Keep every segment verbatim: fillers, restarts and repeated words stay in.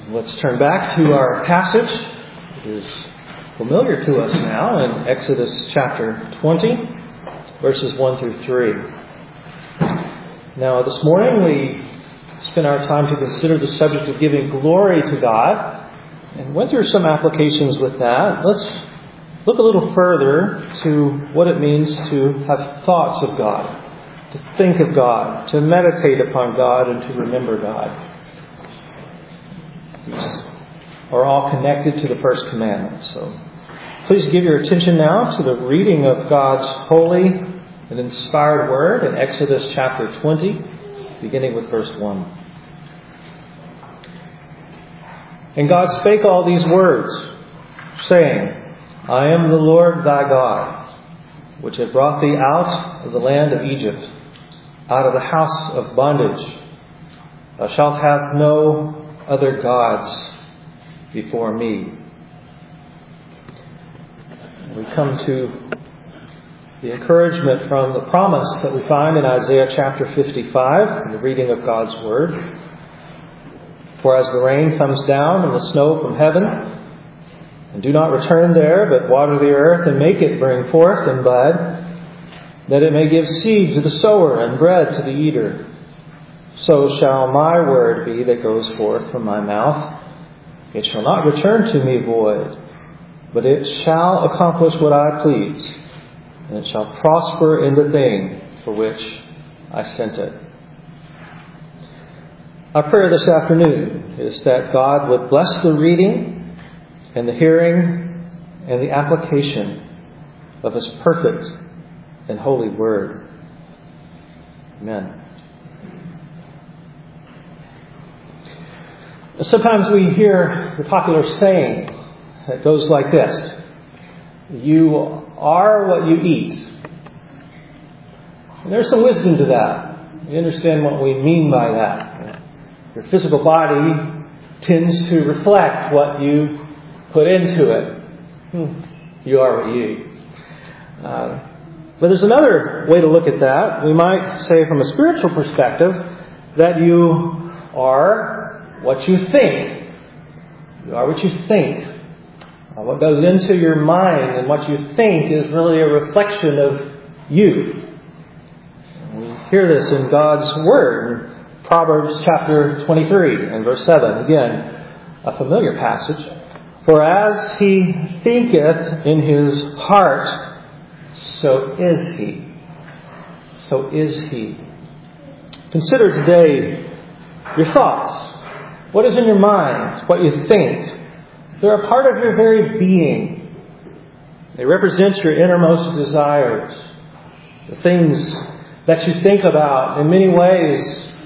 Let's turn back to our passage. It is familiar to us now in Exodus chapter twenty, verses one through three. Now, this morning we spent our time to consider the subject of giving glory to God and went through some applications with that. Let's look a little further to what it means to have thoughts of God, to think of God, to meditate upon God, and to remember God. These are all connected to the first commandment. So please give your attention now to the reading of God's holy and inspired word in Exodus chapter twenty, beginning with verse one. And God spake all these words, saying, I am the Lord thy God, which have brought thee out of the land of Egypt, out of the house of bondage. Thou shalt have no other gods before me. We come to the encouragement from the promise that we find in Isaiah chapter fifty-five, in the reading of God's Word. For as the rain comes down and the snow from heaven, and do not return there, but water the earth and make it bring forth and bud, that it may give seed to the sower and bread to the eater, so shall my word be that goes forth from my mouth. It shall not return to me void, but it shall accomplish what I please, and it shall prosper in the thing for which I sent it. Our prayer this afternoon is that God would bless the reading and the hearing and the application of His perfect and holy word. Amen. Sometimes we hear the popular saying that goes like this: you are what you eat. And there's some wisdom to that. You understand what we mean by that. Your physical body tends to reflect what you put into it. You are what you eat. Uh, but there's another way to look at that. We might say from a spiritual perspective that you are what you think. You are what you think. Uh, what goes into your mind and what you think is really a reflection of you. And we hear this in God's Word. Proverbs chapter twenty-three and verse seven. Again, a familiar passage. For as he thinketh in his heart, so is he. So is he. Consider today your thoughts. What is in your mind? What you think? They're a part of your very being. They represent your innermost desires. The things that you think about, in many ways,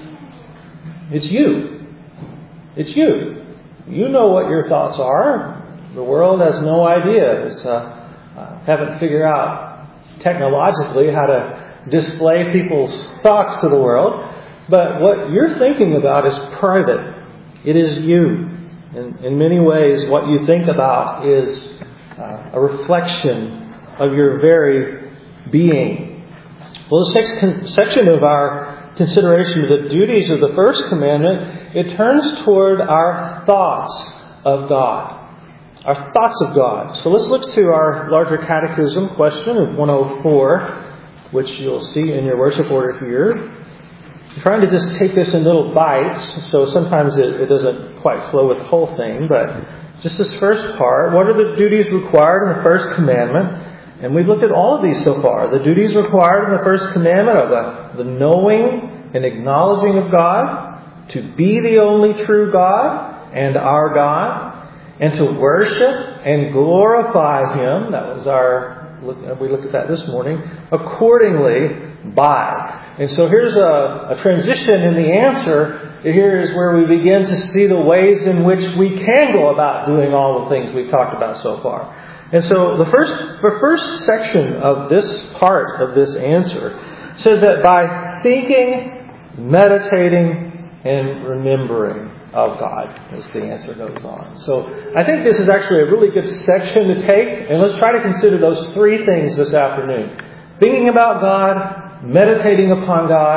it's you. It's you. You know what your thoughts are. The world has no idea. It's, uh, uh, haven't figured out technologically how to display people's thoughts to the world. But what you're thinking about is private. It is you. In, in many ways, what you think about is uh, a reflection of your very being. Well, this next con- section of our consideration of the duties of the first commandment, it turns toward our thoughts of God. Our thoughts of God. So let's look to our larger catechism question of one oh four, which you'll see in your worship order here. I'm trying to just take this in little bites, so sometimes it, it doesn't quite flow with the whole thing, but just this first part, what are the duties required in the first commandment? And we've looked at all of these so far. The duties required in the first commandment are the, the knowing and acknowledging of God, to be the only true God and our God, and to worship and glorify Him. That was our, we looked at that this morning, accordingly by. And so here's a, a transition in the answer. Here is where we begin to see the ways in which we can go about doing all the things we've talked about so far. And so the first, the first section of this part of this answer says that by thinking, meditating, and remembering of God, as the answer goes on. So I think this is actually a really good section to take, and let's try to consider those three things this afternoon. Thinking about God, meditating upon God,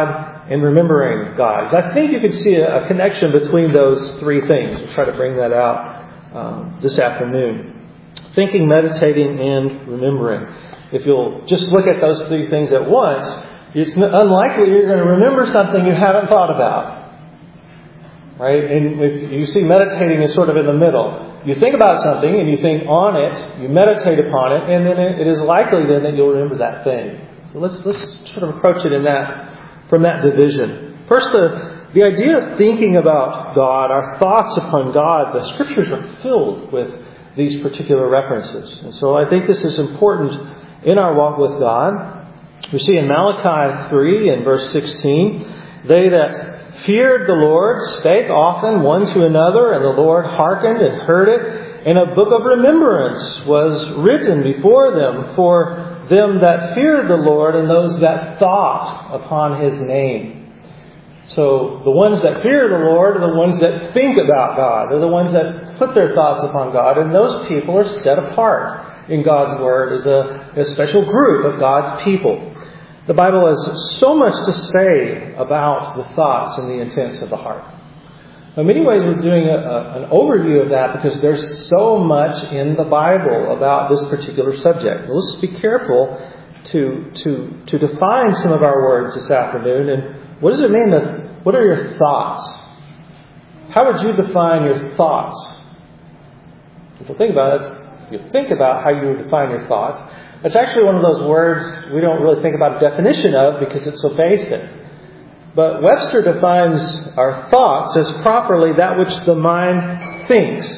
and remembering God. I think you can see a, a connection between those three things. We'll try to bring that out um, this afternoon. Thinking, meditating, and remembering. If you'll just look at those three things at once, it's unlikely you're going to remember something you haven't thought about. Right? And if you see meditating is sort of in the middle. You think about something and you think on it, you meditate upon it, and then it is likely then that you'll remember that thing. So let's let's sort of approach it in that from that division. First, the the idea of thinking about God, our thoughts upon God, the Scriptures are filled with these particular references. And so I think this is important in our walk with God. We see in Malachi three and verse sixteen, they that feared the Lord spake often one to another, and the Lord hearkened and heard it, and a book of remembrance was written before them for them that feared the Lord and those that thought upon His name. So the ones that fear the Lord are the ones that think about God. They're the ones that put their thoughts upon God, and those people are set apart in God's Word as a, a special group of God's people. The Bible has so much to say about the thoughts and the intents of the heart. In many ways, we're doing a, a, an overview of that because there's so much in the Bible about this particular subject. Well, let's be careful to to to define some of our words this afternoon. And what does it mean? To, what are your thoughts? How would you define your thoughts? If you think about it, if you think about how you would define your thoughts, it's actually one of those words we don't really think about a definition of because it's so basic. But Webster defines our thoughts as properly that which the mind thinks.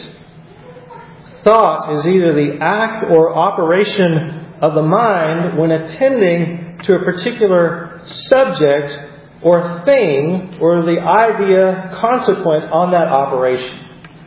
Thought is either the act or operation of the mind when attending to a particular subject or thing or the idea consequent on that operation.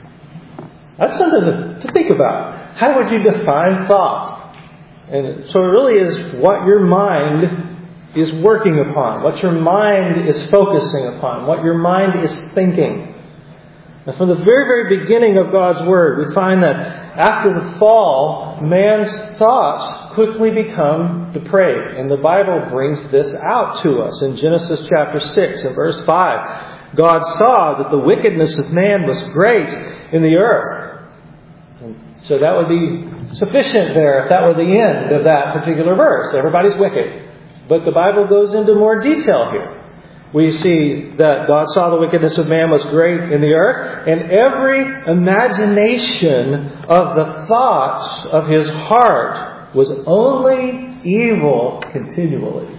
That's something to, to think about. How would you define thought? And so it really is what your mind is working upon, what your mind is focusing upon, what your mind is thinking. And from the very, very beginning of God's Word, we find that after the fall, man's thoughts quickly become depraved. And the Bible brings this out to us in Genesis chapter six and verse five. God saw that the wickedness of man was great in the earth. And so that would be sufficient there if that were the end of that particular verse. Everybody's wicked. But the Bible goes into more detail here. We see that God saw the wickedness of man was great in the earth, and every imagination of the thoughts of his heart was only evil continually.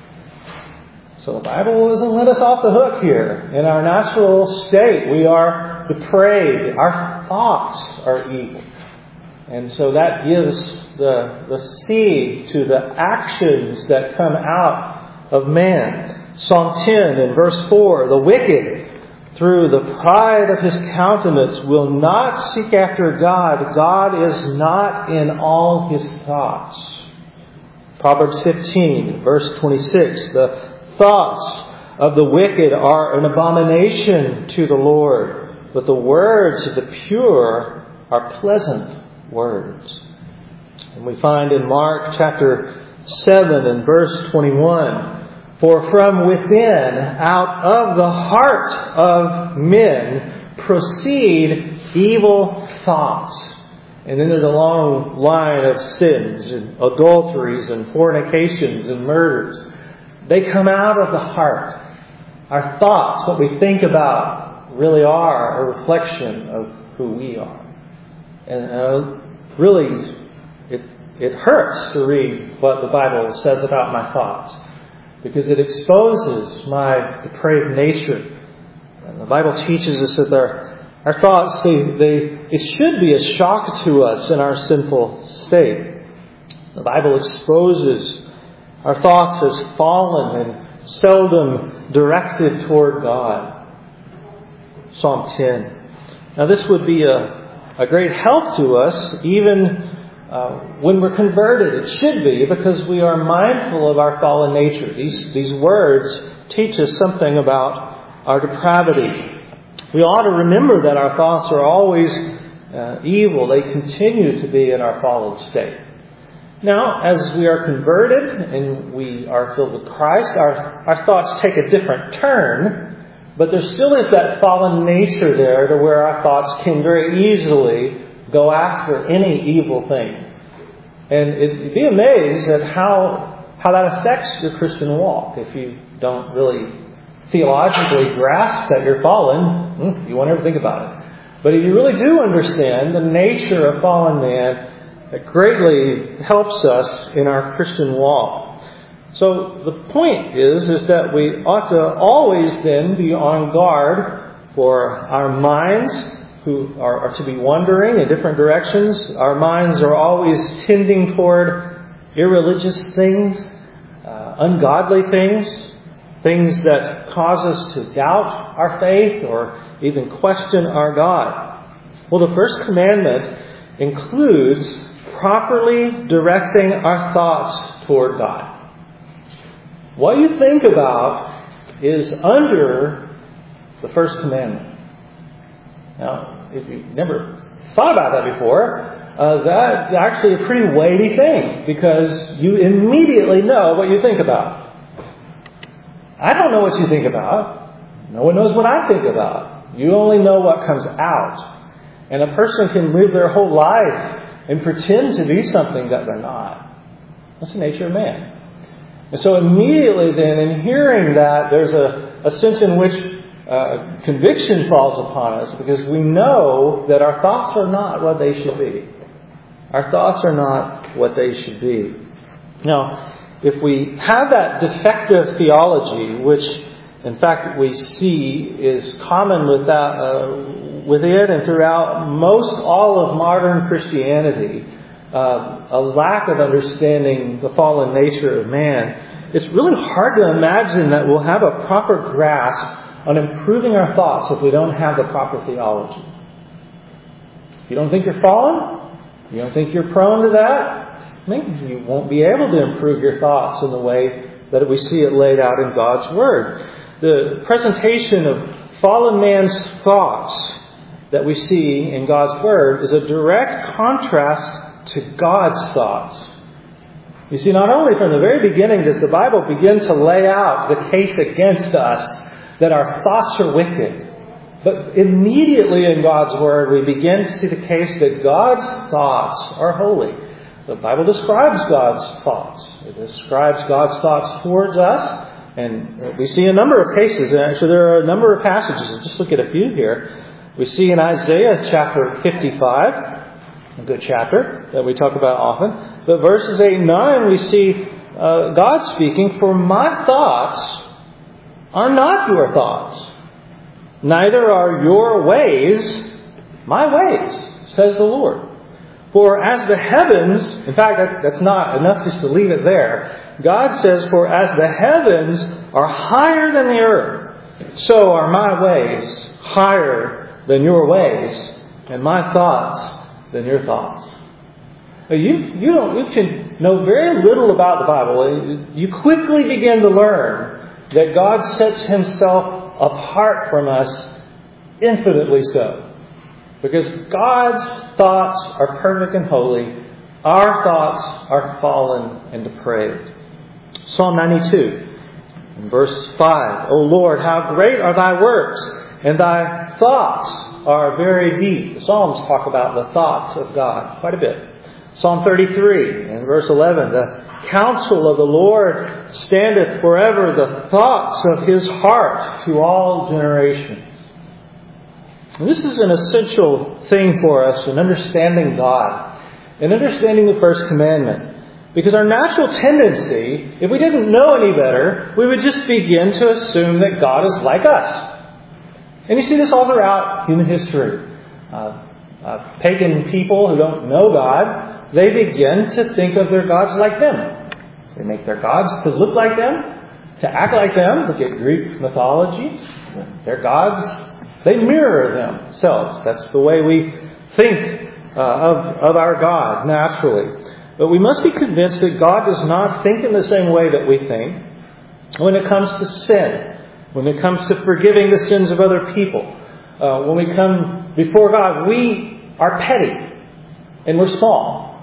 So the Bible doesn't let us off the hook here. In our natural state, we are depraved. Our thoughts are evil. And so that gives the, the seed to the actions that come out of man. Psalm ten and verse four, the wicked, through the pride of his countenance, will not seek after God. God is not in all his thoughts. Proverbs fifteen, verse twenty-six, the thoughts of the wicked are an abomination to the Lord, but the words of the pure are pleasant words. And we find in Mark chapter seven and verse twenty-one, for from within, out of the heart of men, proceed evil thoughts. And then there's a long line of sins and adulteries and fornications and murders. They come out of the heart. Our thoughts, what we think about, really are a reflection of who we are. And uh, really, it it hurts to read what the Bible says about my thoughts, because it exposes my depraved nature. And the Bible teaches us that our our thoughts, they, they it should be a shock to us in our sinful state. The Bible exposes our thoughts as fallen and seldom directed toward God. Psalm ten. Now this would be a A great help to us, even uh, when we're converted. It should be, because we are mindful of our fallen nature. These these words teach us something about our depravity. We ought to remember that our thoughts are always uh, evil. They continue to be in our fallen state. Now, as we are converted and we are filled with Christ, our, our thoughts take a different turn, but there still is that fallen nature there to where our thoughts can very easily go after any evil thing. And it, you'd be amazed at how, how that affects your Christian walk. If you don't really theologically grasp that you're fallen, you won't ever think about it. But if you really do understand the nature of fallen man, it greatly helps us in our Christian walk. So the point is, is that we ought to always then be on guard for our minds who are, are to be wandering in different directions. Our minds are always tending toward irreligious things, uh, ungodly things, things that cause us to doubt our faith or even question our God. Well, the first commandment includes properly directing our thoughts toward God. What you think about is under the first commandment. Now, if you've never thought about that before, uh, that's actually a pretty weighty thing because you immediately know what you think about. I don't know what you think about. No one knows what I think about. You only know what comes out. And a person can live their whole life and pretend to be something that they're not. That's the nature of man. And so immediately then, in hearing that, there's a, a sense in which uh, conviction falls upon us because we know that our thoughts are not what they should be. Our thoughts are not what they should be. Now, if we have that defective theology, which in fact we see is common with that, uh, with it and throughout most all of modern Christianity, uh, a lack of understanding the fallen nature of man, it's really hard to imagine that we'll have a proper grasp on improving our thoughts if we don't have the proper theology. If you don't think you're fallen, you don't think you're prone to that, maybe you won't be able to improve your thoughts in the way that we see it laid out in God's Word. The presentation of fallen man's thoughts that we see in God's Word is a direct contrast to God's thoughts. You see, not only from the very beginning does the Bible begin to lay out the case against us that our thoughts are wicked, but immediately in God's Word we begin to see the case that God's thoughts are holy. The Bible describes God's thoughts. It describes God's thoughts towards us. And we see a number of cases. And actually, there are a number of passages. Let's just look at a few here. We see in Isaiah chapter fifty-five, a good chapter that we talk about often. But verses eight and nine, we see uh, God speaking, "For my thoughts are not your thoughts, neither are your ways my ways, says the Lord. For as the heavens," in fact, that, that's not enough just to leave it there. God says, "For as the heavens are higher than the earth, so are my ways higher than your ways, and my thoughts than your thoughts." You, you, don't, you can know very little about the Bible. You quickly begin to learn that God sets Himself apart from us, infinitely so. Because God's thoughts are perfect and holy. Our thoughts are fallen and depraved. Psalm ninety-two, verse five. "O Lord, how great are thy works, and thy thoughts are very deep." The Psalms talk about the thoughts of God quite a bit. Psalm thirty-three, and verse eleven. "The counsel of the Lord standeth forever, the thoughts of His heart to all generations." And this is an essential thing for us in understanding God and understanding the first commandment. Because our natural tendency, if we didn't know any better, we would just begin to assume that God is like us. And you see this all throughout human history. Uh, uh, pagan people who don't know God, they begin to think of their gods like them. They make their gods to look like them, to act like them. Look at Greek mythology. Their gods, they mirror themselves. That's the way we think uh, of, of our God, naturally. But we must be convinced that God does not think in the same way that we think when it comes to sin, when it comes to forgiving the sins of other people. Uh, when we come before God, we are petty and we're small.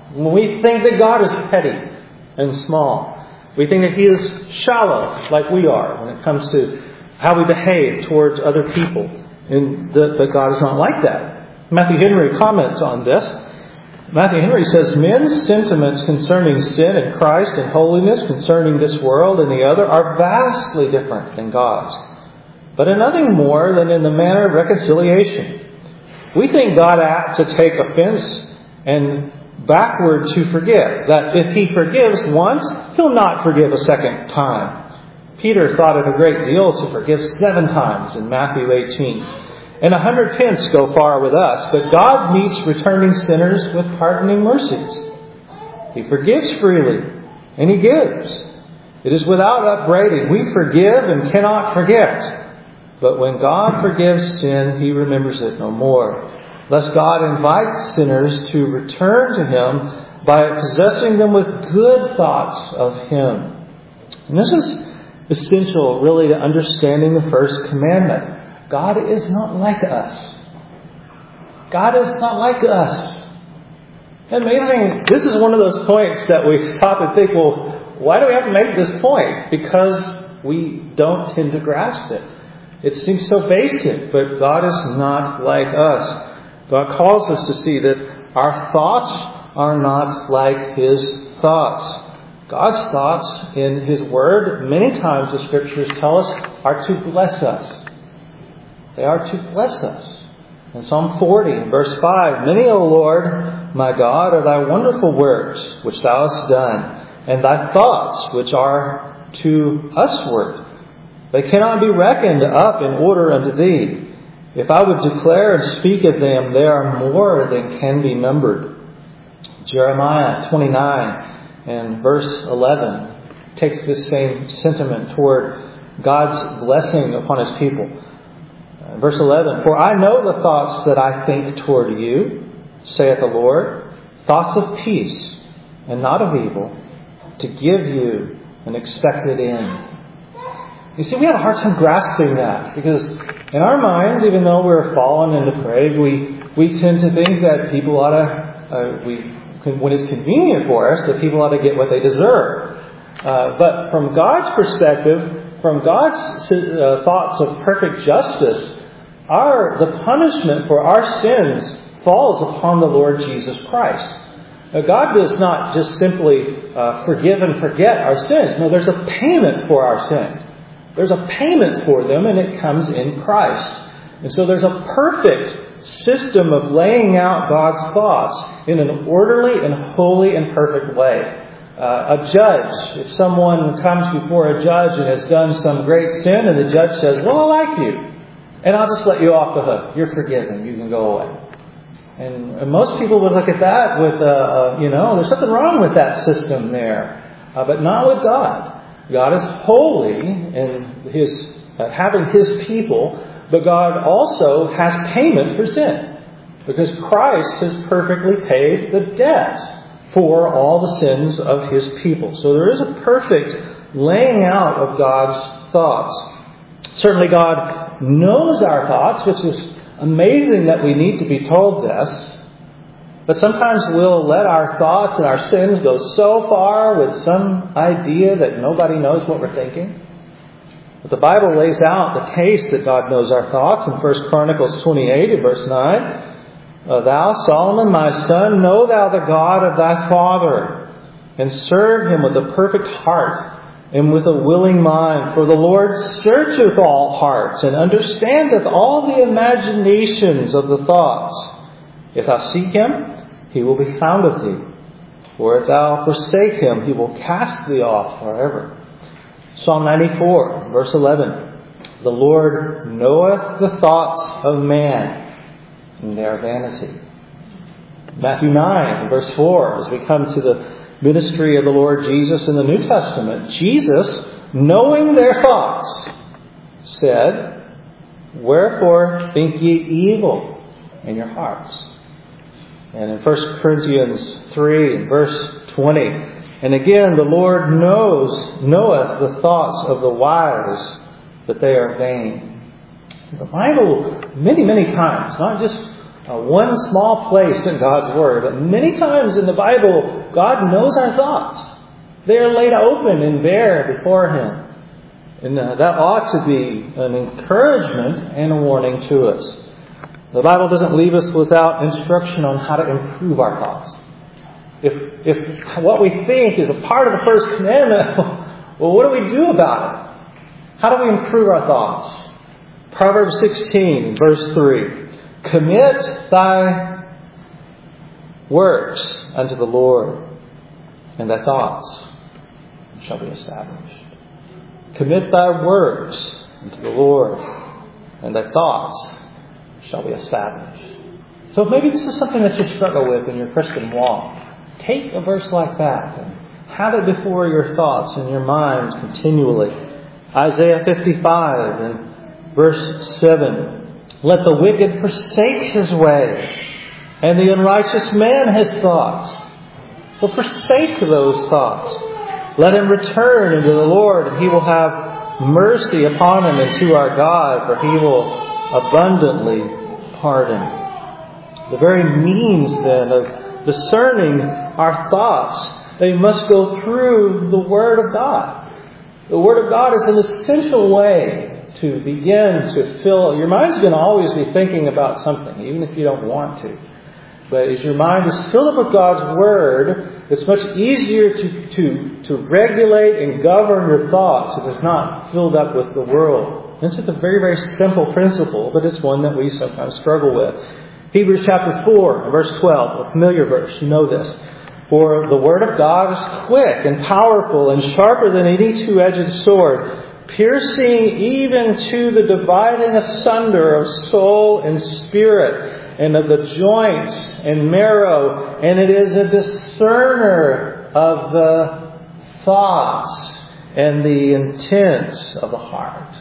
When we think that God is petty and small, we think that He is shallow, like we are, when it comes to how we behave towards other people. And that, that God is not like that. Matthew Henry comments on this. Matthew Henry says, men's sentiments concerning sin and Christ and holiness, concerning this world and the other, are vastly different than God's, but in nothing more than in the manner of reconciliation. We think God apt to take offense and backward to forgive, that if He forgives once, He'll not forgive a second time. Peter thought it a great deal to forgive seven times in Matthew eighteen. And a hundred pence go far with us, but God meets returning sinners with pardoning mercies. He forgives freely, and He gives. It is without upbraiding. We forgive and cannot forget. But when God forgives sin, He remembers it no more. Thus God invites sinners to return to Him by possessing them with good thoughts of Him. And this is essential, really, to understanding the first commandment. God is not like us. God is not like us. Amazing. This is one of those points that we stop and think, well, why do we have to make this point? Because we don't tend to grasp it. It seems so basic, but God is not like us. God calls us to see that our thoughts are not like His thoughts. God's thoughts in His Word, many times the Scriptures tell us, are to bless us. They are to bless us. In Psalm forty, verse five, many, O Lord, my God, are Thy wonderful works which Thou hast done, and Thy thoughts which are to usward. They cannot be reckoned up in order unto Thee. If I would declare and speak of them, they are more than can be numbered. Jeremiah twenty-nine and verse eleven takes this same sentiment toward God's blessing upon His people. Verse eleven, for I know the thoughts that I think toward you, saith the Lord, thoughts of peace and not of evil, to give you an expected end. You see, we have a hard time grasping that, because in our minds, even though we're fallen and depraved, we, we tend to think that people ought to, uh, we, when it's convenient for us, that people ought to get what they deserve. Uh, but from God's perspective, from God's uh, thoughts of perfect justice, our the punishment for our sins falls upon the Lord Jesus Christ. Now, God does not just simply uh, forgive and forget our sins. No, there's a payment for our sins. There's a payment for them, and it comes in Christ. And so there's a perfect system of laying out God's thoughts in an orderly and holy and perfect way. Uh, a judge, if someone comes before a judge and has done some great sin, and the judge says, well, I like you, and I'll just let you off the hook. You're forgiven. You can go away. And, and most people would look at that with, uh, uh, you know, there's something wrong with that system there. Uh, but not with God. God is holy in His uh, having His people, but God also has payment for sin, because Christ has perfectly paid the debt for all the sins of His people. So there is a perfect laying out of God's thoughts. Certainly God knows our thoughts, which is amazing that we need to be told this. But sometimes we'll let our thoughts and our sins go so far with some idea that nobody knows what we're thinking. But the Bible lays out the case that God knows our thoughts in First Chronicles twenty-eight and verse nine. Thou, Solomon, my son, know thou the God of thy father, and serve Him with a perfect heart and with a willing mind. For the Lord searcheth all hearts, and understandeth all the imaginations of the thoughts. If thou seek Him, He will be found of thee. Or if thou forsake Him, He will cast thee off forever. Psalm ninety-four, verse eleven. The Lord knoweth the thoughts of man, and they are vanity. Matthew nine, verse four, as we come to the ministry of the Lord Jesus in the New Testament, Jesus, knowing their thoughts, said, wherefore think ye evil in your hearts? And in First Corinthians three, and verse twenty, and again, the Lord knows, knoweth the thoughts of the wise, that they are vain. The Bible, many, many times, not just uh, one small place in God's Word. But many times in the Bible, God knows our thoughts. They are laid open and bare before Him. And uh, that ought to be an encouragement and a warning to us. The Bible doesn't leave us without instruction on how to improve our thoughts. If if what we think is a part of the first commandment, well, what do we do about it? How do we improve our thoughts? Proverbs sixteen, verse three. Commit thy works unto the Lord, and thy thoughts shall be established. Commit thy works unto the Lord, and thy thoughts shall be established. So maybe this is something that you struggle with in your Christian walk. Take a verse like that and have it before your thoughts and your minds continually. Isaiah fifty-five and verse seven. Let the wicked forsake his way, and the unrighteous man his thoughts. So forsake those thoughts. Let him return unto the Lord, and He will have mercy upon him, and to our God, for He will abundantly pardon. The very means then of discerning our thoughts, they must go through the Word of God. The Word of God is an essential way to begin to fill. Your mind's going to always be thinking about something, even if you don't want to. But as your mind is filled up with God's Word, it's much easier to, to, to regulate and govern your thoughts if it's not filled up with the world. It's just a very, very simple principle, but it's one that we sometimes struggle with. Hebrews chapter four, verse twelve, a familiar verse. You know this. For the Word of God is quick and powerful and sharper than any two-edged sword, piercing even to the dividing asunder of soul and spirit, and of the joints and marrow, and it is a discerner of the thoughts and the intents of the heart.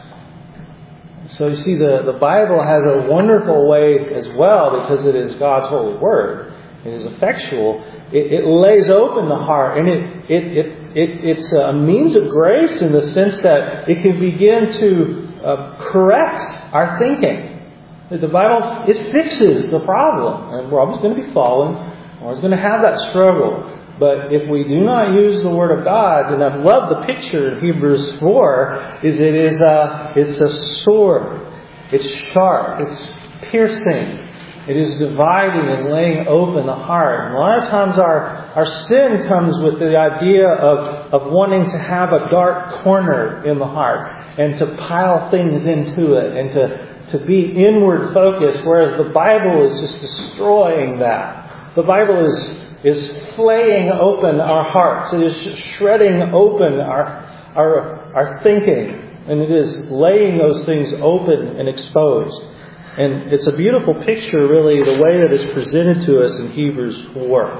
So you see, the, the Bible has a wonderful way as well, because it is God's holy Word. It is effectual. It, it lays open the heart, and it, it, it, it it's a means of grace in the sense that it can begin to uh, correct our thinking. The Bible, it fixes the problem. And we're always going to be fallen. We're always going to have that struggle. But if we do not use the Word of God, and I love the picture in Hebrews four, is it is a, it's a sword. It's sharp. It's piercing. It is dividing and laying open the heart. And a lot of times our, our sin comes with the idea of, of wanting to have a dark corner in the heart and to pile things into it and to to be inward focused, whereas the Bible is just destroying that. The Bible is is flaying open our hearts. It is shredding open our our our thinking, and it is laying those things open and exposed. And it's a beautiful picture, really, the way that it's presented to us in Hebrews four.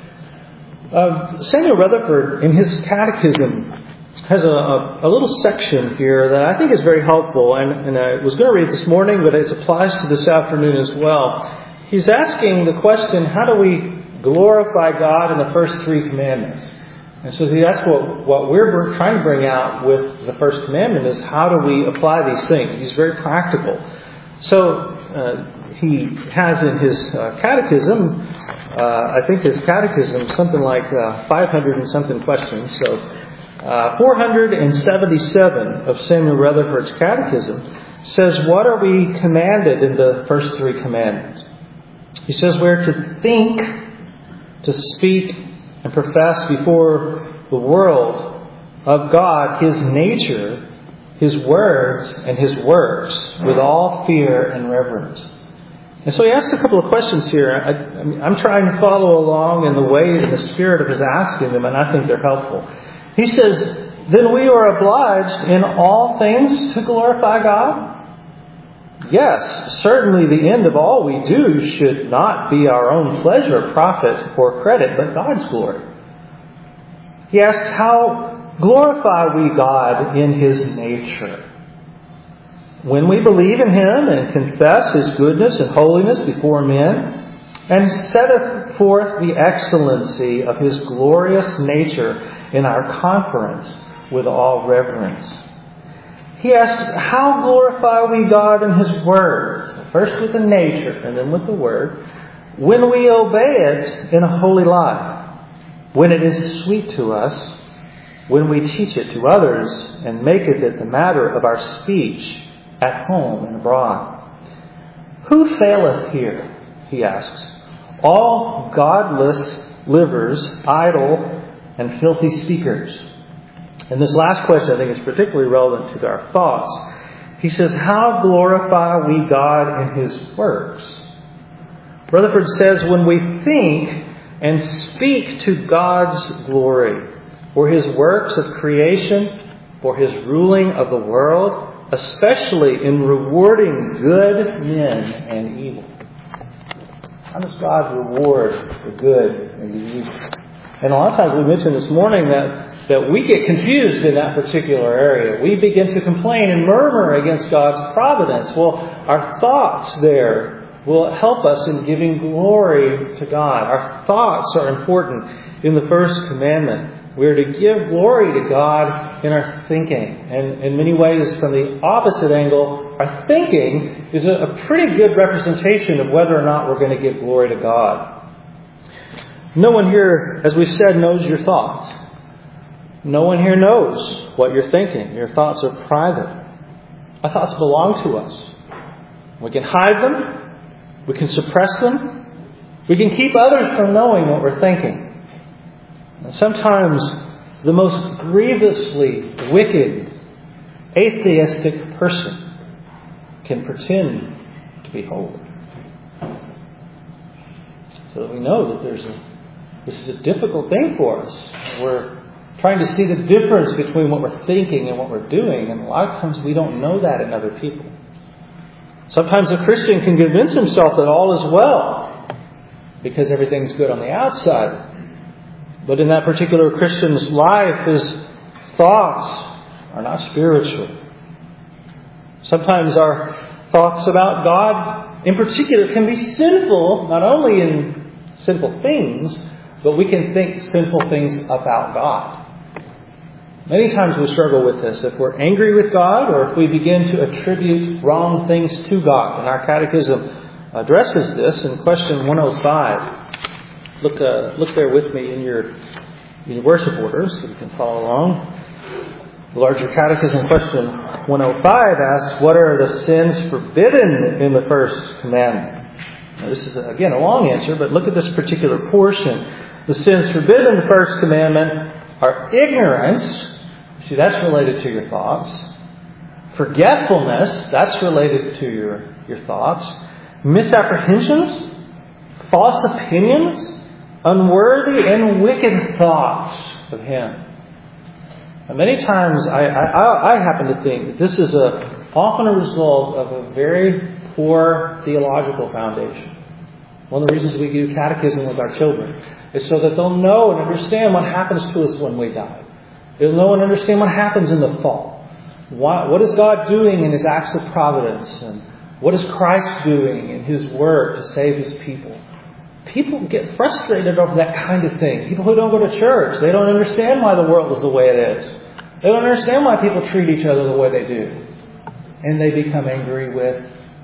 Uh, Samuel Rutherford, in his catechism, has a, a, a little section here that I think is very helpful, and, and I was going to read this morning, but it applies to this afternoon as well. He's asking the question, how do we glorify God in the first three commandments? And so that's what, what we're trying to bring out with the first commandment, is how do we apply these things? He's very practical. So uh, he has in his uh, catechism, uh, I think his catechism is something like uh, five hundred and something questions, so Uh, four hundred seventy-seven of Samuel Rutherford's catechism says, what are we commanded in the first three commandments? He says we're to think, to speak, and profess before the world of God His nature, His words, and His works with all fear and reverence. And so he asks a couple of questions here. I, I mean, I'm trying to follow along in the way, in the spirit of his asking them, and I think they're helpful. He says, then we are obliged in all things to glorify God? Yes, certainly the end of all we do should not be our own pleasure, profit, or credit, but God's glory. He asks, how glorify we God in His nature? When we believe in Him and confess His goodness and holiness before men, and setteth forth the excellency of His glorious nature in our conference with all reverence. He asks, how glorify we God in His Word? First with the nature and then with the Word. When we obey it in a holy life. When it is sweet to us. When we teach it to others and maketh it the matter of our speech at home and abroad. Who faileth here? He asks. All godless livers, idle, and filthy speakers. And this last question I think is particularly relevant to our thoughts. He says, how glorify we God in His works? Rutherford says, when we think and speak to God's glory, for His works of creation, for His ruling of the world, especially in rewarding good men and evil. How does God reward the good and the evil? And a lot of times we mentioned this morning that, that we get confused in that particular area. We begin to complain and murmur against God's providence. Well, our thoughts there will help us in giving glory to God. Our thoughts are important in the first commandment. We are to give glory to God in our thinking. And in many ways, from the opposite angle, our thinking is a, a pretty good representation of whether or not we're going to give glory to God. No one here, as we've said, knows your thoughts. No one here knows what you're thinking. Your thoughts are private. Our thoughts belong to us. We can hide them. We can suppress them. We can keep others from knowing what we're thinking. And sometimes the most grievously wicked, atheistic person can pretend to be holy. So that we know that there's a, this is a difficult thing for us. We're trying to see the difference between what we're thinking and what we're doing. And a lot of times we don't know that in other people. Sometimes a Christian can convince himself that all is well because everything's good on the outside. But in that particular Christian's life, his thoughts are not spiritual. Sometimes our thoughts about God, in particular, can be sinful, not only in sinful things, but we can think sinful things about God. Many times we struggle with this. If we're angry with God, or if we begin to attribute wrong things to God. And our catechism addresses this in question one oh five. Look, uh, look there with me in your, in your worship orders so you can follow along. The larger catechism question one oh five asks, what are the sins forbidden in the first commandment? Now, this is, again, a long answer, but look at this particular portion. The sins forbidden in the first commandment are ignorance. See, that's related to your thoughts. Forgetfulness, that's related to your, your thoughts. Misapprehensions, false opinions, unworthy and wicked thoughts of Him. And many times I, I, I happen to think that this is a, often a result of a very poor theological foundation. One of the reasons we do catechism with our children is so that they'll know and understand what happens to us when we die. They'll know and understand what happens in the fall. What, what is God doing in His acts of providence? And what is Christ doing in His work to save His people? People get frustrated over that kind of thing. People who don't go to church, they don't understand why the world is the way it is. They don't understand why people treat each other the way they do. And they become angry with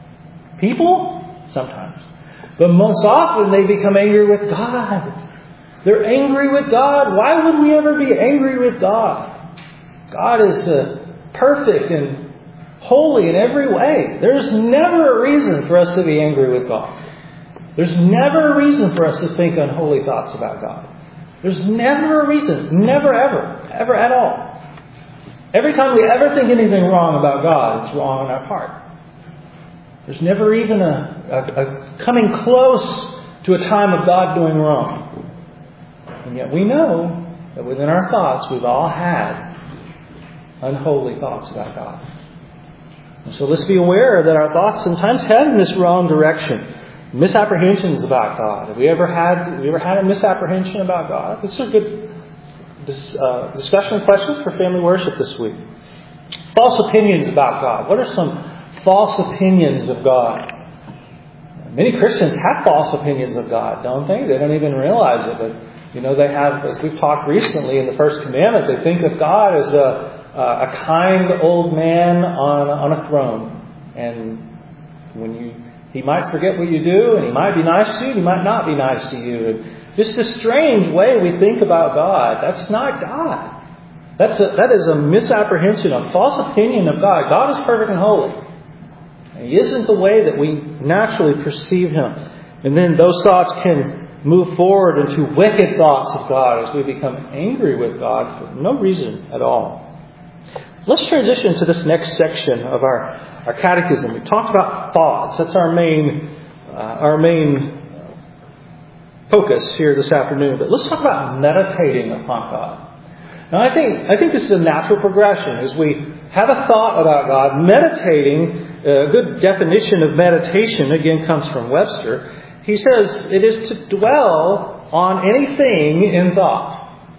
people? Sometimes. But most often they become angry with God. They're angry with God. Why would we ever be angry with God? God is uh, perfect and holy in every way. There's never a reason for us to be angry with God. There's never a reason for us to think unholy thoughts about God. There's never a reason. Never, ever. Ever at all. Every time we ever think anything wrong about God, it's wrong on our part. There's never even a, a, a coming close to a time of God doing wrong. And yet we know that within our thoughts, we've all had unholy thoughts about God. And so let's be aware that our thoughts sometimes head in this wrong direction. Misapprehensions about God. Have we ever had, have we ever had a misapprehension about God? This is a good uh, discussion questions for family worship this week. False opinions about God. What are some false opinions of God? Many Christians have false opinions of God, don't they? They don't even realize it. But, you know, they have, as we've talked recently in the First Commandment, they think of God as a, a kind old man on, on a throne. And when you He might forget what you do, and He might be nice to you, and He might not be nice to you. And just a strange way we think about God. That's not God. That's a, that is a misapprehension, a false opinion of God. God is perfect and holy. And He isn't the way that we naturally perceive Him. And then those thoughts can move forward into wicked thoughts of God as we become angry with God for no reason at all. Let's transition to this next section of our, our catechism. We talked about thoughts. That's our main uh, our main focus here this afternoon. But let's talk about meditating upon God. Now, I think I think this is a natural progression. As we have a thought about God, meditating, a good definition of meditation, again, comes from Webster. He says it is to dwell on anything in thought.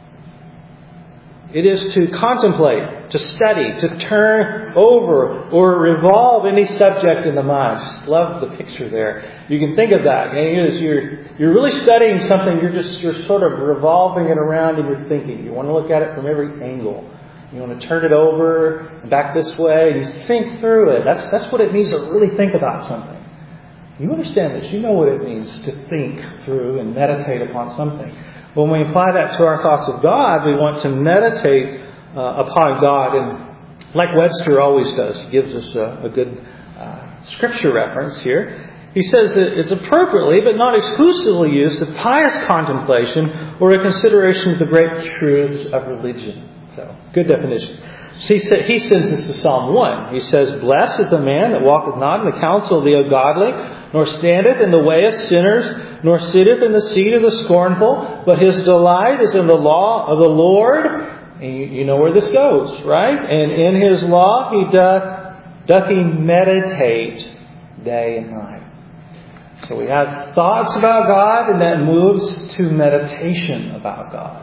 It is to contemplate, to study, to turn over or revolve any subject in the mind. Just love the picture there. You can think of that. You're, you're really studying something, you're just you're sort of revolving it around in your thinking. You want to look at it from every angle. You want to turn it over and back this way, and you think through it. That's that's what it means to really think about something. You understand this. You know what it means to think through and meditate upon something. When we apply that to our thoughts of God, we want to meditate uh, upon God. And like Webster always does, he gives us a, a good uh, scripture reference here. He says that it's appropriately, but not exclusively used of pious contemplation or a consideration of the great truths of religion. So, good definition. So he, sa- he sends this to Psalm one. He says, "Blessed is the man that walketh not in the counsel of the ungodly, nor standeth in the way of sinners, nor sitteth in the seat of the scornful, but his delight is in the law of the Lord." And you, you know where this goes, right? "And in his law he doth, doth he meditate day and night." So we have thoughts about God, and that moves to meditation about God.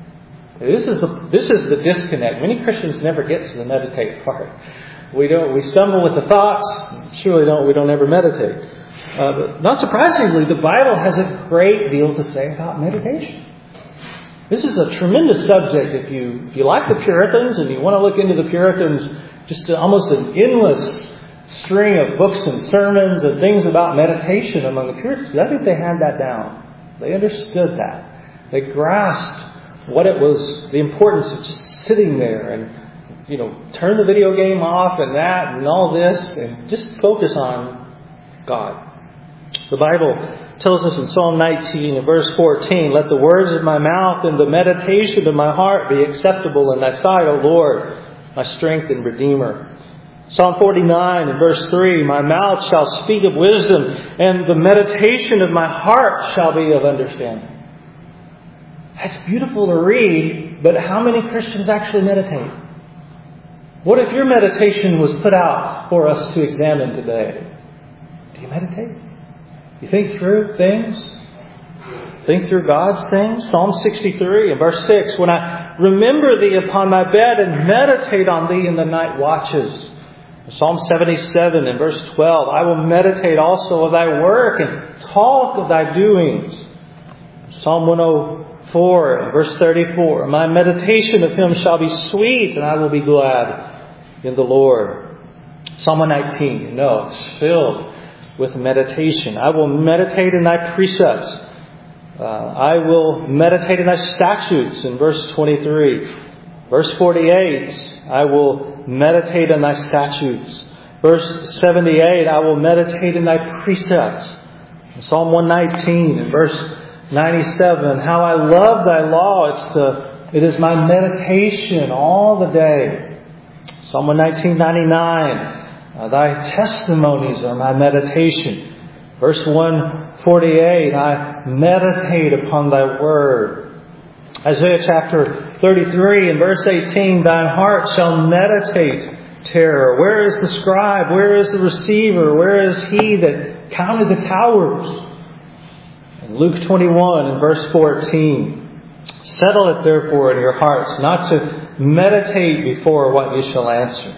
This is the this is the disconnect. Many Christians never get to the meditate part. We don't. We stumble with the thoughts. Surely don't. We don't ever meditate. Uh, but not surprisingly, the Bible has a great deal to say about meditation. This is a tremendous subject. If you if you like the Puritans and you want to look into the Puritans, just almost an endless string of books and sermons and things about meditation among the Puritans. I think they had that down. They understood that. They grasped what it was, the importance of just sitting there and, you know, turn the video game off and that and all this and just focus on God. The Bible tells us in Psalm nineteen and verse fourteen, "Let the words of my mouth and the meditation of my heart be acceptable in thy sight, O Lord, my strength and Redeemer." Psalm forty-nine and verse three, "My mouth shall speak of wisdom, and the meditation of my heart shall be of understanding." That's beautiful to read, but how many Christians actually meditate? What if your meditation was put out for us to examine today? Do you meditate? You think through things? Think through God's things? Psalm sixty-three and verse six, "When I remember thee upon my bed and meditate on thee in the night watches." Psalm seventy-seven and verse twelve, "I will meditate also of thy work and talk of thy doings." Psalm one oh four, verse thirty-four, "My meditation of him shall be sweet, and I will be glad in the Lord." Psalm one nineteen, you know, it's filled with meditation. "I will meditate in thy precepts. Uh, I will meditate in thy statutes," in verse twenty-three. Verse forty-eight, "I will meditate in thy statutes." Verse seventy-eight, "I will meditate in thy precepts." In Psalm one nineteen, in verse ninety-seven, "How I love thy law. It's the, it is my meditation all the day." Psalm one nineteen, ninety-nine, uh, "Thy testimonies are my meditation." Verse one forty-eight, "I meditate upon thy word." Isaiah chapter thirty-three and verse eighteen, "Thine heart shall meditate terror." Where is the scribe? Where is the receiver? Where is he that counted the towers? Luke twenty-one and verse fourteen, "Settle it therefore in your hearts, not to meditate before what you shall answer."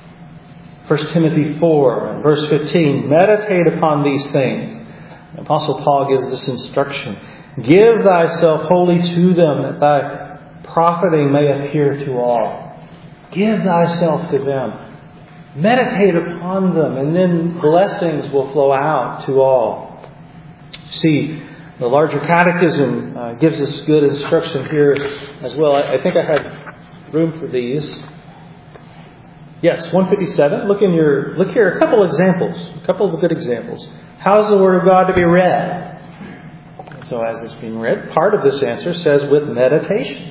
First Timothy four and verse fifteen, "Meditate upon these things." The Apostle Paul gives this instruction. "Give thyself wholly to them, that thy profiting may appear to all." Give thyself to them. Meditate upon them, and then blessings will flow out to all. See, the larger catechism uh, gives us good instruction here as well. I, I think I had room for these. Yes, one fifty-seven. Look in your look here. A couple examples. A couple of good examples. How is the Word of God to be read? So, as it's being read, part of this answer says with meditation.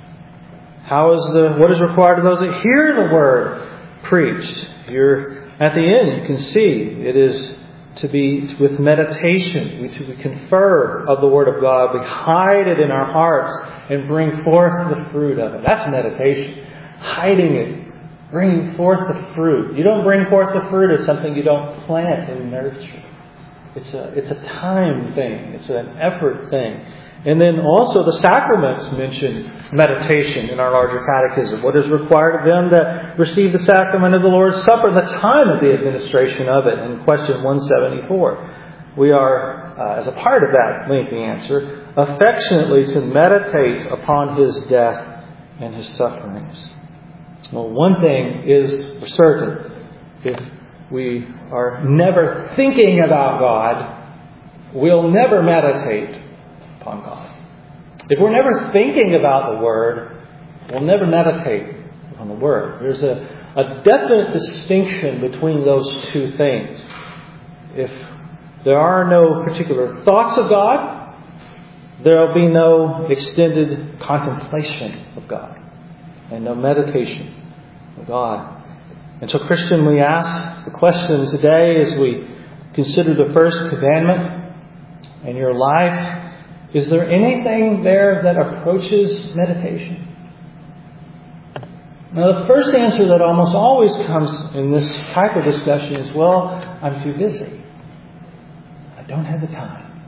How is the what is required of those that hear the Word preached? You're at the end. You can see it is to be with meditation. We to confer of the Word of God. We hide it in our hearts and bring forth the fruit of it. That's meditation. Hiding it, bringing forth the fruit. You don't bring forth the fruit as something you don't plant and nurture. It's a it's a time thing. It's an effort thing. And then also the sacraments mention meditation in our larger catechism. What is required of them that receive the sacrament of the Lord's Supper, the time of the administration of it, in question one seventy-four. We are, uh, as a part of that lengthy answer, affectionately to meditate upon His death and His sufferings. Well, one thing is for certain. If we are never thinking about God, we'll never meditate upon God. If we're never thinking about the Word, we'll never meditate on the Word. There's a, a definite distinction between those two things. If there are no particular thoughts of God, there will be no extended contemplation of God and no meditation of God. And so, Christian, we ask the question today as we consider the first commandment in your life. Is there anything there that approaches meditation? Now, the first answer that almost always comes in this type of discussion is, well, I'm too busy. I don't have the time.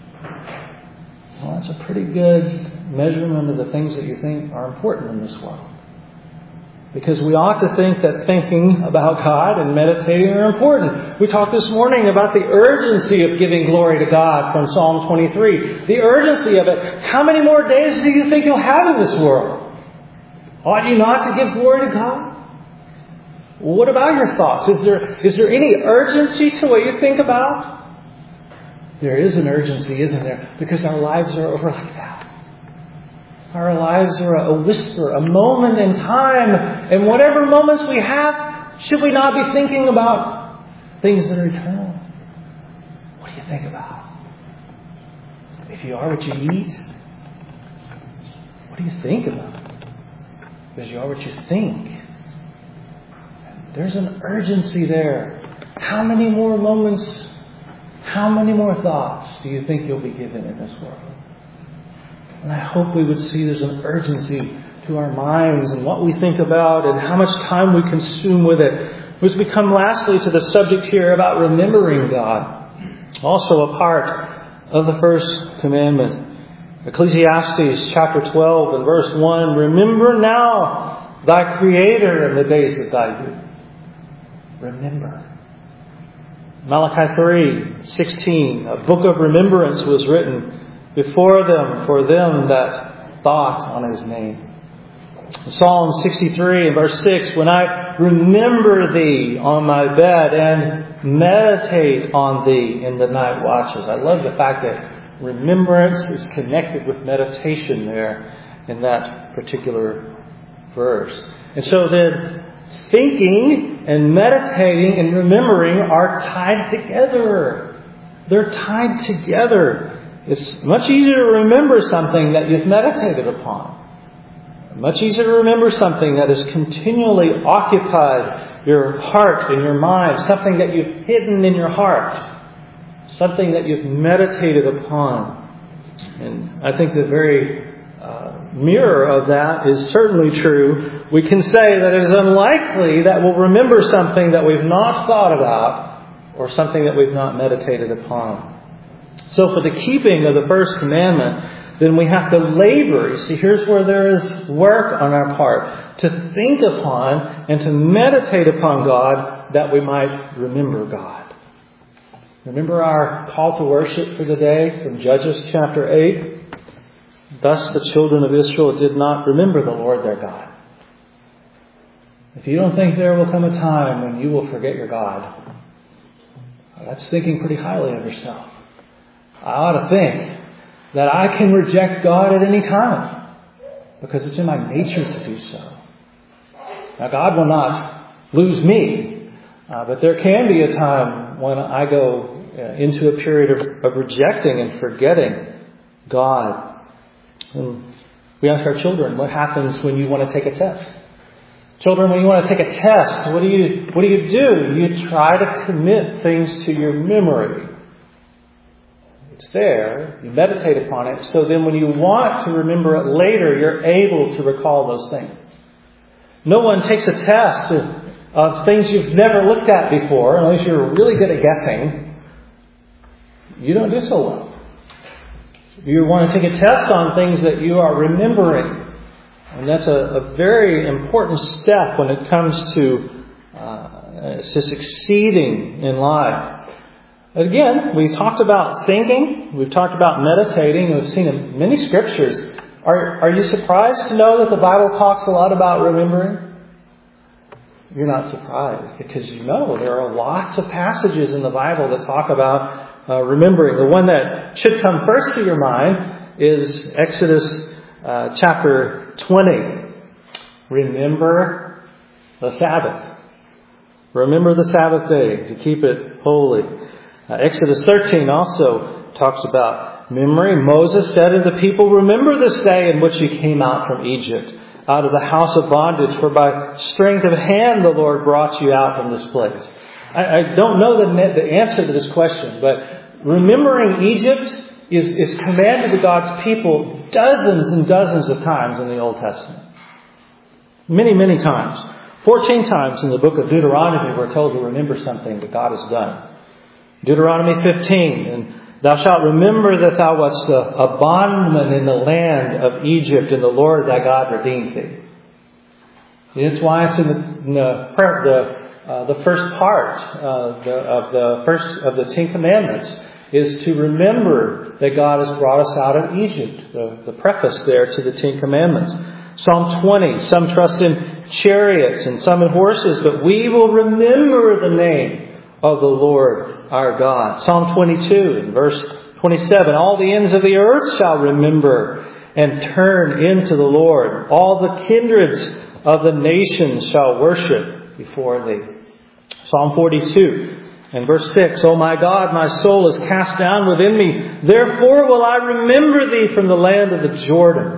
Well, that's a pretty good measurement of the things that you think are important in this world. Because we ought to think that thinking about God and meditating are important. We talked this morning about the urgency of giving glory to God from Psalm twenty-three. The urgency of it. How many more days do you think you'll have in this world? Ought you not to give glory to God? Well, what about your thoughts? Is there is there any urgency to what you think about? There is an urgency, isn't there? Because our lives are over like that. Our lives are a whisper, a moment in time. And whatever moments we have, should we not be thinking about things that are eternal? What do you think about? If you are what you eat, what do you think about? Because you are what you think. There's an urgency there. How many more moments, how many more thoughts do you think you'll be given in this world? And I hope we would see there's an urgency to our minds and what we think about and how much time we consume with it. As we come lastly to the subject here about remembering God, also a part of the first commandment. Ecclesiastes chapter twelve and verse one, remember now thy Creator in the days of thy youth. Remember. Malachi three sixteen, a book of remembrance was written before them, for them that thought on His name. Psalm sixty-three and verse six, when I remember Thee on my bed and meditate on Thee in the night watches. I love the fact that remembrance is connected with meditation there in that particular verse. And so then, thinking and meditating and remembering are tied together. They're tied together. It's much easier to remember something that you've meditated upon. Much easier to remember something that has continually occupied your heart and your mind. Something that you've hidden in your heart. Something that you've meditated upon. And I think the very uh, mirror of that is certainly true. We can say that it is unlikely that we'll remember something that we've not thought about or something that we've not meditated upon. So for the keeping of the first commandment, then we have to labor. You see, here's where there is work on our part. To think upon and to meditate upon God that we might remember God. Remember our call to worship for the day from Judges chapter eight? Thus the children of Israel did not remember the Lord their God. If you don't think there will come a time when you will forget your God, that's thinking pretty highly of yourself. I ought to think that I can reject God at any time because it's in my nature to do so. Now, God will not lose me, uh, but there can be a time when I go uh, into a period of, of rejecting and forgetting God. And we ask our children, what happens when you want to take a test? Children, when you want to take a test, what do you what do you do? You try to commit things to your memory. It's there. You meditate upon it. So then when you want to remember it later, you're able to recall those things. No one takes a test of, of things you've never looked at before, unless you're really good at guessing. You don't do so well. You want to take a test on things that you are remembering. And that's a, a very important step when it comes to, uh, to succeeding in life. Again, we talked about thinking. We've talked about meditating. We've seen in many scriptures. Are, are you surprised to know that the Bible talks a lot about remembering? You're not surprised because you know there are lots of passages in the Bible that talk about uh, remembering. The one that should come first to your mind is Exodus uh, chapter twenty. Remember the Sabbath. Remember the Sabbath day to keep it holy. Uh, Exodus thirteen also talks about memory. Moses said to the people, remember this day in which you came out from Egypt, out of the house of bondage, for by strength of hand the Lord brought you out from this place. I, I don't know the, the answer to this question, but remembering Egypt is, is commanded to God's people dozens and dozens of times in the Old Testament. Many, many times. Fourteen times in the book of Deuteronomy we're told to remember something that God has done. Deuteronomy fifteen, and thou shalt remember that thou wast a, a bondman in the land of Egypt, and the Lord thy God redeemed thee. It's why it's in the, in the, the, uh, the first part uh, the, of the first of the Ten Commandments is to remember that God has brought us out of Egypt. The, the preface there to the Ten Commandments. Psalm twenty, some trust in chariots and some in horses, but we will remember the name of the Lord our God. Psalm twenty-two and verse twenty-seven, all the ends of the earth shall remember and turn into the Lord. All the kindreds of the nations shall worship before thee. Psalm forty-two and verse six, O my God, my soul is cast down within me. Therefore will I remember thee from the land of the Jordan.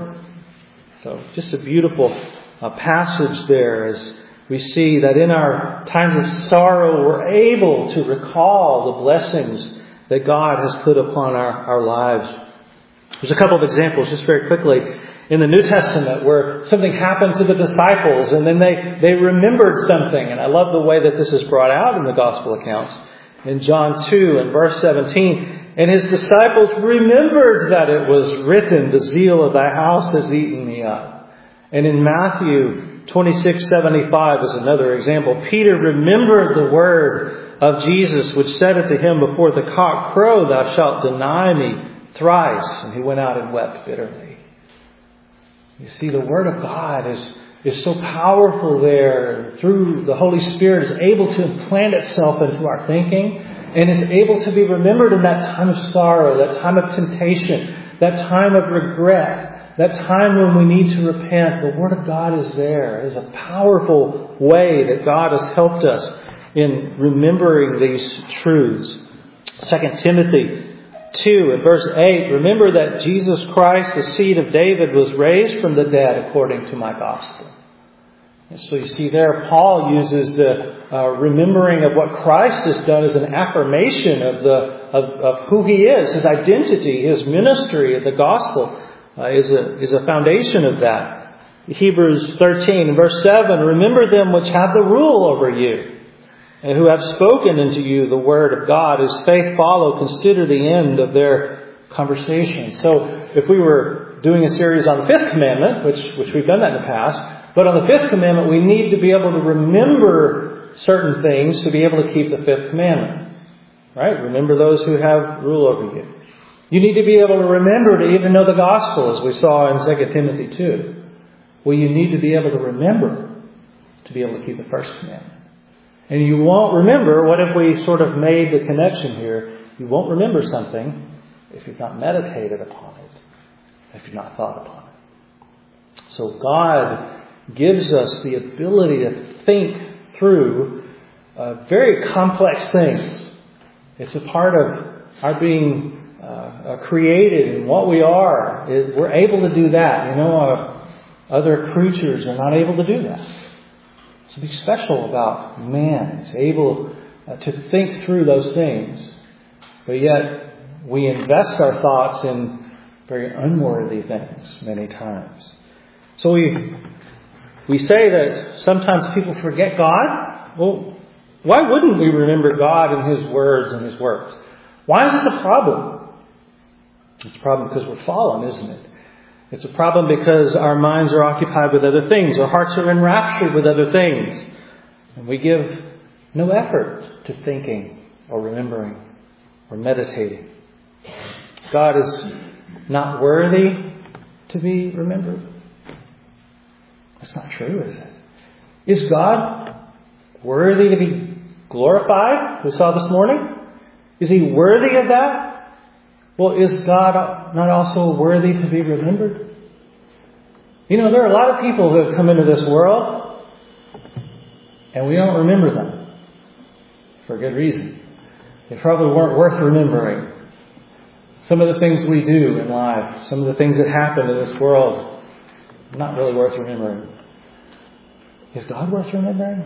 So just a beautiful uh, passage there as we see that in our times of sorrow, we're able to recall the blessings that God has put upon our, our lives. There's a couple of examples just very quickly in the New Testament where something happened to the disciples and then they, they remembered something. And I love the way that this is brought out in the gospel accounts. In John two and verse seventeen, and his disciples remembered that it was written, the zeal of thy house has eaten me up. And in Matthew twenty-six seventy-five is another example. Peter remembered the word of Jesus, which said unto him, before the cock crow, thou shalt deny me thrice. And he went out and wept bitterly. You see, the word of God is, is so powerful there. Through the Holy Spirit is able to implant itself into our thinking. And it's able to be remembered in that time of sorrow, that time of temptation, that time of regret, that time when we need to repent. The Word of God is there. It is a powerful way that God has helped us in remembering these truths. Second Timothy two and verse eight, remember that Jesus Christ, the seed of David, was raised from the dead according to my gospel. And so you see there, Paul uses the uh, remembering of what Christ has done as an affirmation of the of, of who He is, His identity, His ministry, the gospel uh, is a is a foundation of that. Hebrews thirteen and verse seven, remember them which have the rule over you, and who have spoken unto you the word of God, whose faith follow, consider the end of their conversation. So if we were doing a series on the fifth commandment, which which we've done that in the past, but on the fifth commandment, we need to be able to remember certain things to be able to keep the fifth commandment. Right? Remember those who have rule over you. You need to be able to remember to even know the gospel, as we saw in Second Timothy two. Well, you need to be able to remember to be able to keep the first commandment. And you won't remember, what if we sort of made the connection here? You won't remember something if you've not meditated upon it, if you've not thought upon it. So God gives us the ability to think through uh, very complex things. It's a part of our being uh, uh, created and what we are. It, we're able to do that. You know, uh, other creatures are not able to do that. Something special about man. It's able uh, to think through those things. But yet, we invest our thoughts in very unworthy things many times. So we we say that sometimes people forget God. Well, why wouldn't we remember God and His words and His works? Why is this a problem? It's a problem because we're fallen, isn't it? It's a problem because our minds are occupied with other things. Our hearts are enraptured with other things. And we give no effort to thinking or remembering or meditating. God is not worthy to be remembered. That's not true, is it? Is God worthy to be glorified? We saw this morning. Is He worthy of that? Well, is God not also worthy to be remembered? You know, there are a lot of people who have come into this world and we don't remember them for a good reason. They probably weren't worth remembering. Some of the things we do in life, some of the things that happen in this world, not really worth remembering. Is God worth remembering?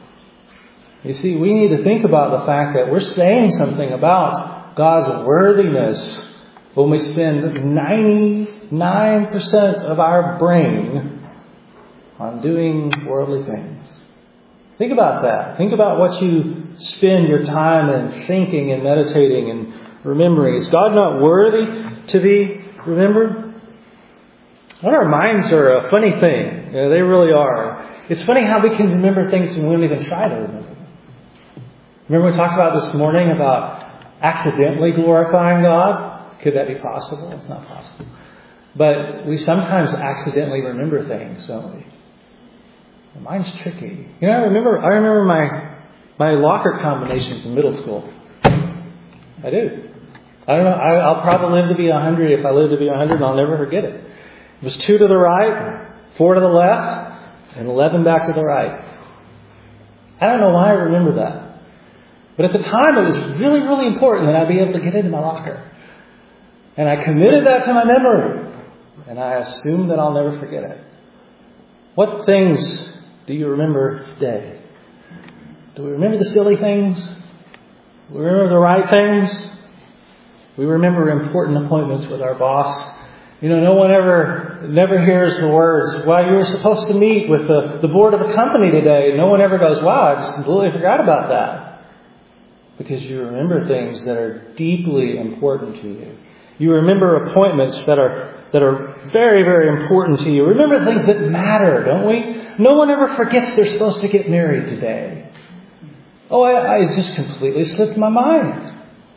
You see, we need to think about the fact that we're saying something about God's worthiness when we spend ninety-nine percent of our brain on doing worldly things. Think about that. Think about what you spend your time in thinking and meditating and remembering. Is God not worthy to be remembered? Well, our minds are a funny thing. Yeah, they really are. It's funny how we can remember things and we don't even try to remember them. Remember we talked about this morning about accidentally glorifying God? Could that be possible? It's not possible. But we sometimes accidentally remember things, don't we? The mind's tricky. You know, I remember I remember my my locker combination from middle school. I do. I don't know. I, I'll probably live to be a hundred. If I live to be a hundred, I'll never forget it. It was two to the right, four to the left, and eleven back to the right. I don't know why I remember that. But at the time, it was really, really important that I be able to get into my locker. And I committed that to my memory. And I assume that I'll never forget it. What things do you remember today? Do we remember the silly things? Do we remember the right things? We remember important appointments with our boss. You know, no one ever, never hears the words, well, you were supposed to meet with the, the board of the company today. No one ever goes, wow, I just completely forgot about that. Because you remember things that are deeply important to you. You remember appointments that are that are very, very important to you. Remember things that matter, don't we? No one ever forgets they're supposed to get married today. Oh, I, I just completely slipped my mind.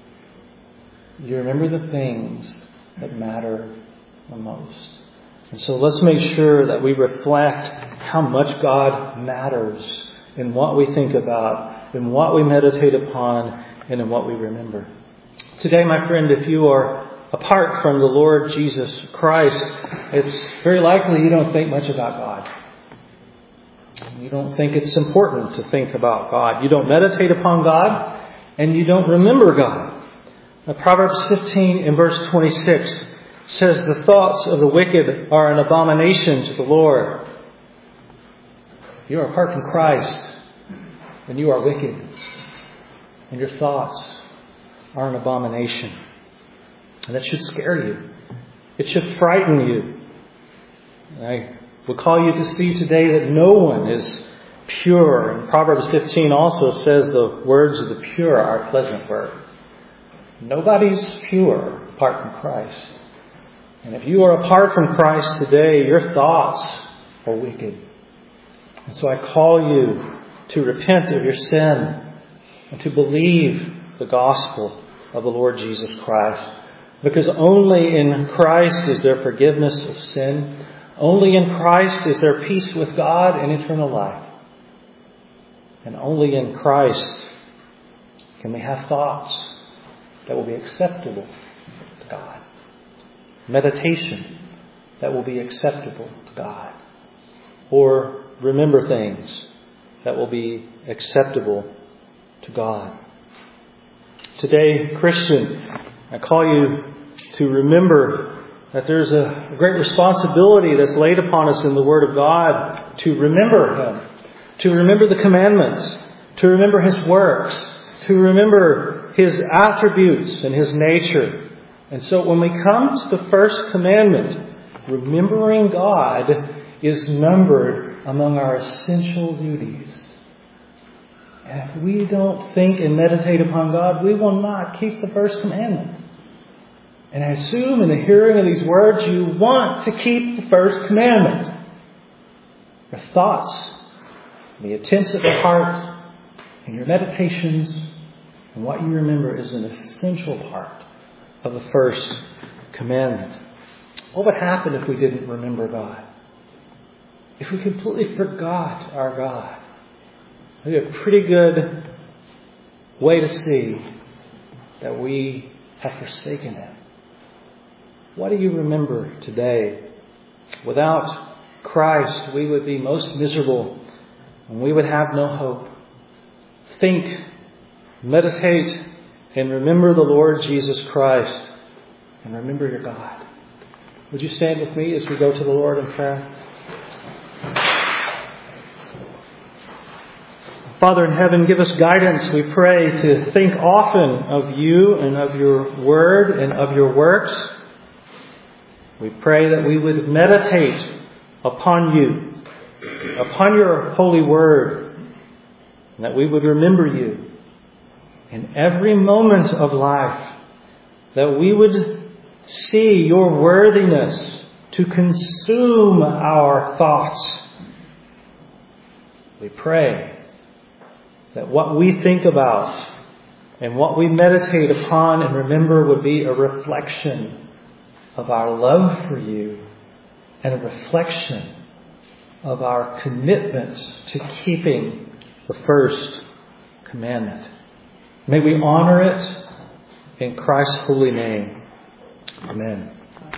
You remember the things that matter the most. And so let's make sure that we reflect how much God matters in what we think about, in what we meditate upon, and in what we remember. Today, my friend, if you are apart from the Lord Jesus Christ, it's very likely you don't think much about God. You don't think it's important to think about God. You don't meditate upon God, and you don't remember God. Now, Proverbs fifteen and verse twenty-six says, the thoughts of the wicked are an abomination to the Lord. If you are apart from Christ, then you are wicked. And your thoughts are an abomination. And that should scare you. It should frighten you. And I would call you to see today that no one is pure. And Proverbs fifteen also says the words of the pure are pleasant words. Nobody's pure apart from Christ. And if you are apart from Christ today, your thoughts are wicked. And so I call you to repent of your sin and to believe the gospel of the Lord Jesus Christ. Because only in Christ is there forgiveness of sin. Only in Christ is there peace with God and eternal life. And only in Christ can we have thoughts that will be acceptable to God. Meditation that will be acceptable to God. Or remember things that will be acceptable to God. Today, Christian, I call you to remember that there's a great responsibility that's laid upon us in the Word of God to remember Him, to remember the commandments, to remember His works, to remember His attributes and His nature. And so when we come to the first commandment, remembering God is numbered among our essential duties. And if we don't think and meditate upon God, we will not keep the first commandment. And I assume in the hearing of these words, you want to keep the first commandment. Your thoughts, the intents of your heart, and your meditations, and what you remember is an essential part of the first commandment. What would happen if we didn't remember God? If we completely forgot our God? It'd be a pretty good way to see that we have forsaken Him. What do you remember today? Without Christ, we would be most miserable and we would have no hope. Think, meditate, and remember the Lord Jesus Christ. And remember your God. Would you stand with me as we go to the Lord in prayer? Father in heaven, give us guidance, we pray, to think often of you and of your word and of your works. We pray that we would meditate upon you, upon your holy word, and that we would remember you in every moment of life, that we would see your worthiness to consume our thoughts. We pray that what we think about and what we meditate upon and remember would be a reflection of our love for you and a reflection of our commitment to keeping the first commandment. May we honor it in Christ's holy name. Amen.